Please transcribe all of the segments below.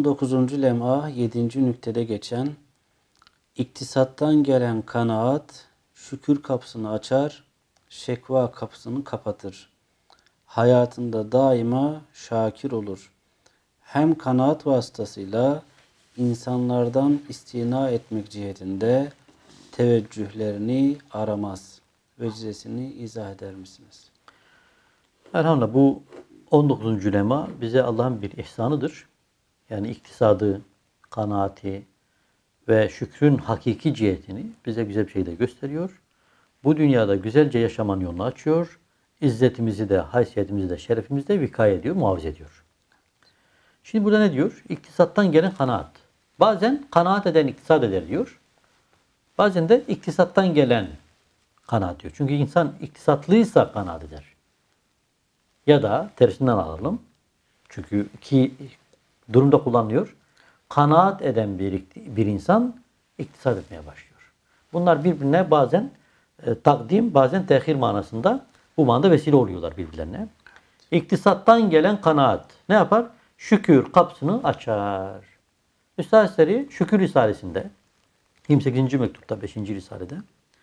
19. lem'a 7. nüktede geçen iktisattan gelen kanaat şükür kapısını açar, şekva kapısını kapatır. Hayatında daima şakir olur. Hem kanaat vasıtasıyla insanlardan istina etmek cihetinde teveccühlerini aramaz. Vecizesini izah eder misiniz? Elhamdülillah bu 19. lema bize Allah'ın bir ihsanıdır. Yani iktisadı, kanaati ve şükrün hakiki cihetini bize güzel bir şekilde gösteriyor. Bu dünyada güzelce yaşamanın yolunu açıyor. İzzetimizi de, haysiyetimizi de, şerefimizi de vikaya ediyor, muhafaza ediyor. Şimdi burada ne diyor? İktisattan gelen kanaat. Bazen kanaat eden iktisat eder diyor. Bazen de iktisattan gelen kanaat diyor. Çünkü insan iktisatlıysa kanaat eder. Ya da tersinden alalım. Çünkü iki durumda kullanılıyor. Kanaat eden bir insan iktisat etmeye başlıyor. Bunlar birbirine bazen takdim, bazen tehir manasında bu manada vesile oluyorlar birbirlerine. İktisattan gelen kanaat ne yapar? Şükür kapısını açar. Üstad Hazretleri Şükür Risalesi'nde 28. mektupta 5. Risalede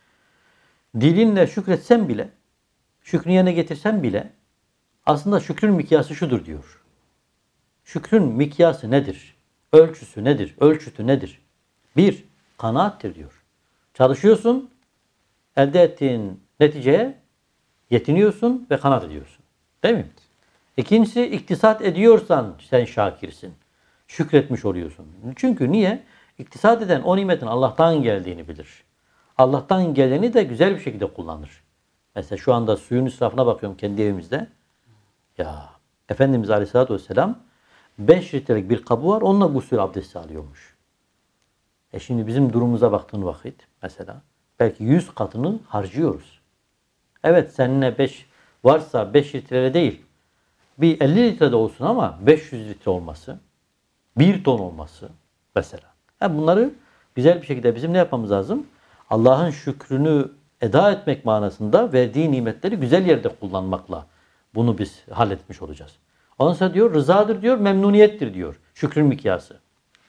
dilinle şükretsen bile, şükrünü yerine getirsen bile aslında şükrün mikyası şudur diyor. Şükrün mikyası nedir? Ölçüsü nedir? Ölçütü nedir? Bir, kanaattir diyor. Çalışıyorsun, elde ettiğin neticeye yetiniyorsun ve kanaat ediyorsun. Değil mi? İkincisi, iktisat ediyorsan sen şakirsin. Şükretmiş oluyorsun. Çünkü niye? İktisat eden o nimetin Allah'tan geldiğini bilir. Allah'tan geleni de güzel bir şekilde kullanır. Mesela şu anda suyun israfına bakıyorum kendi evimizde. Ya Efendimiz Aleyhisselatü Vesselam 5 litrelik bir kabı var. Onunla gusül abdesti alıyormuş. Şimdi bizim durumumuza baktığın vakit mesela belki 100 katını harcıyoruz. Evet seninle 5 varsa 5 litre değil. Bir 50 litre de olsun ama 500 litre olması, 1 ton olması mesela. Yani bunları güzel bir şekilde bizim ne yapmamız lazım? Allah'ın şükrünü eda etmek manasında verdiği nimetleri güzel yerde kullanmakla bunu biz halletmiş olacağız. Ondan sonra diyor rızadır diyor, memnuniyettir diyor. Şükrün mikyası.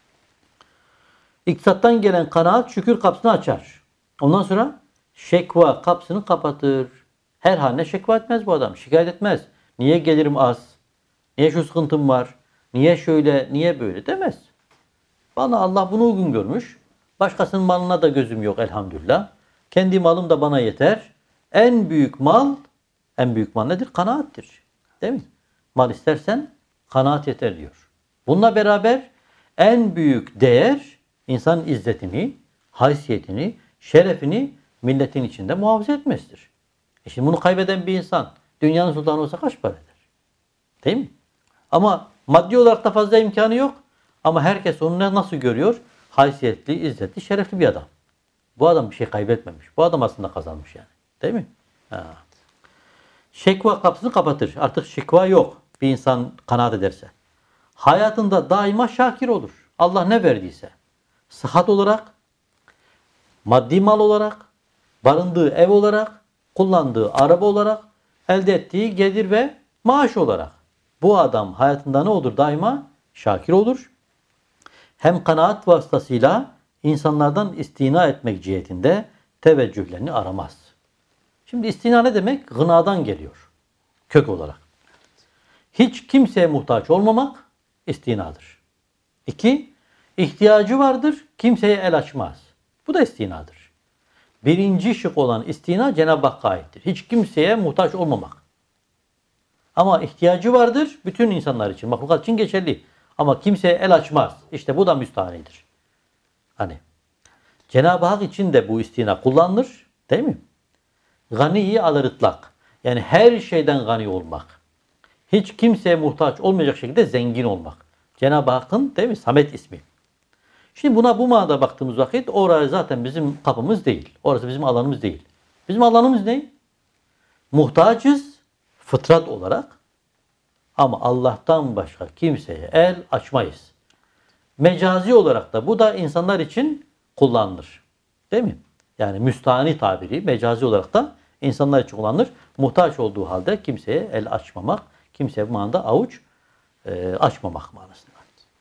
İktisattan gelen kanaat şükür kapısını açar. Ondan sonra şekva kapısını kapatır. Her haline şekva etmez bu adam. Şikayet etmez. Niye gelirim az? Niye şu sıkıntım var? Niye şöyle, niye böyle demez. Bana Allah bunu uygun görmüş. Başkasının malına da gözüm yok elhamdülillah. Kendi malım da bana yeter. En büyük mal nedir? Kanaattir. Değil mi? Mal istersen kanaat yeter diyor. Bununla beraber en büyük değer insanın izzetini, haysiyetini, şerefini milletin içinde muhafaza etmesidir. Şimdi bunu kaybeden bir insan dünyanın sultanı olsa kaç para eder? Değil mi? Ama maddi olarak da fazla imkanı yok. Ama herkes onu nasıl görüyor? Haysiyetli, izzetli, şerefli bir adam. Bu adam bir şey kaybetmemiş. Bu adam aslında kazanmış yani. Değil mi? Ha. Şekva kapısını kapatır. Artık şekva yok. Bir insan kanaat ederse. Hayatında daima şakir olur. Allah ne verdiyse. Sıhhat olarak, maddi mal olarak, barındığı ev olarak, kullandığı araba olarak, elde ettiği gelir ve maaş olarak. Bu adam hayatında ne olur? Daima şakir olur. Hem kanaat vasıtasıyla insanlardan istina etmek cihetinde teveccühlerini aramaz. Şimdi istina ne demek? Gınadan geliyor. Kök olarak. Hiç kimseye muhtaç olmamak istinadır. 2. İhtiyacı vardır, kimseye el açmaz. Bu da istinadır. Birinci şık olan istina Cenab-ı Hakk'a aittir. Hiç kimseye muhtaç olmamak. Ama ihtiyacı vardır bütün insanlar için, mahlukat için geçerli. Ama kimseye el açmaz. İşte bu da müstahanidir. Hani Cenab-ı Hak için de bu istina kullanılır. Değil mi? Ganiyi alır ıtlak. Yani her şeyden gani olmak. Hiç kimseye muhtaç olmayacak şekilde zengin olmak. Cenab-ı Hakk'ın değil mi? Samet ismi. Şimdi bu manada baktığımız vakit orası zaten bizim kapımız değil. Orası bizim alanımız değil. Bizim alanımız ne? Muhtacız fıtrat olarak. Ama Allah'tan başka kimseye el açmayız. Mecazi olarak da bu da insanlar için kullanılır. Değil mi? Yani müstahani tabiri mecazi olarak da insanlar için kullanılır. Muhtaç olduğu halde kimseye el açmamak, kimseye bu manada avuç açmamak manasında.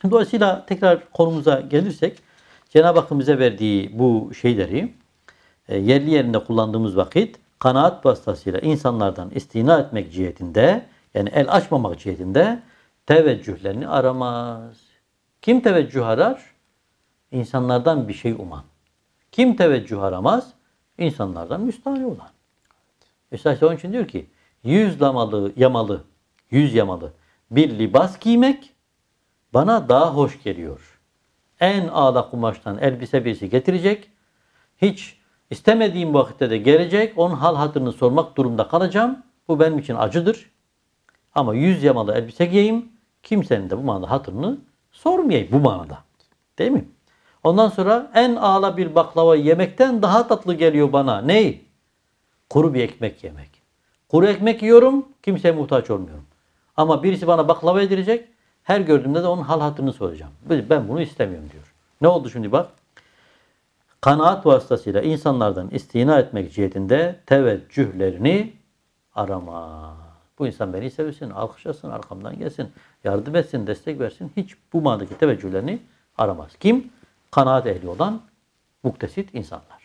Dolayısıyla tekrar konumuza gelirsek Cenab-ı Hakk'ın bize verdiği bu şeyleri yerli yerinde kullandığımız vakit kanaat vasıtasıyla insanlardan istina etmek cihetinde yani el açmamak cihetinde teveccühlerini aramaz. Kim teveccüh arar? İnsanlardan bir şey uman. Kim teveccüh aramaz? İnsanlardan müstahni olan. Esas onun için diyor ki yüz yamalı bir libas giymek bana daha hoş geliyor. En ağla kumaştan elbise birisi getirecek. Hiç istemediğim vakitte de gelecek. Onun hal hatırını sormak durumunda kalacağım. Bu benim için acıdır. Ama yüz yamalı elbise giyeyim. Kimsenin de bu manada hatırını sormayayım bu manada. Değil mi? Ondan sonra en ağla bir baklava yemekten daha tatlı geliyor bana. Ney? Kuru bir ekmek yemek. Kuru ekmek yiyorum, kimseye muhtaç olmuyorum. Ama birisi bana baklava yedirecek, her gördüğümde de onun hal hatırını soracağım. Ben bunu istemiyorum diyor. Ne oldu şimdi bak? Kanaat vasıtasıyla insanlardan istina etmek cihetinde teveccühlerini arama. Bu insan beni sevsin, alkışlasın, arkamdan gelsin, yardım etsin, destek versin. Hiç bu manadaki teveccühlerini aramaz. Kim? Kanaat ehli olan muktesit insanlar.